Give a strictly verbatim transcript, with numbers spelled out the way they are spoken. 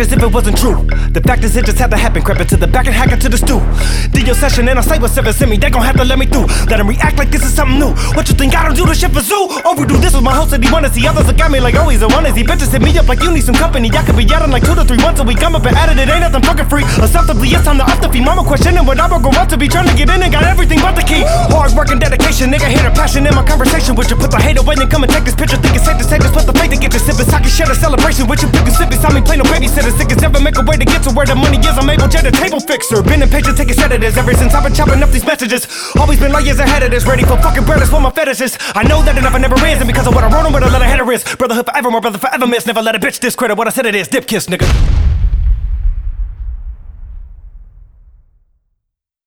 as if it wasn't true. The fact is it just had to happen. Crept into the back and hack into the stew. Did your session and I say what seven sent me. They gon' have to let me through. Let them react like this is something new. What you think I don't do this shit for zoo? Overdue, this was my host that he wanna see. Others look at me like, oh, he's a one. Is he bitches hit me up like you need some company. I could be out in like two to three months a week. I'm up and at it, it ain't nothing fucking free. Acceptably, it's time to up the fee. Mama questioning what I'm gonna grow up to be. Trying to get in and got everything but the key. Hard work and dedication, nigga, hear the passion in my conversation with you. Put the hate away and come and take this picture. Think it's safe to say this, put the faith to get your sippers. I can share the celebration with you. Pick a sip beside me, play no babysitter. Sick as ever, make a way to get to where the money is. I'm able to the table fixer. Been impatient, taking sedatives ever since I've been chopping up these messages. Always been light years ahead of this. Ready for fucking bread, that's what my fetish is. I know that it never never ends, and because of what I wrote on, what I let a header is. Brotherhood forever, my brother forever miss. Never let a bitch discredit what I said it is. Dip kiss, nigga.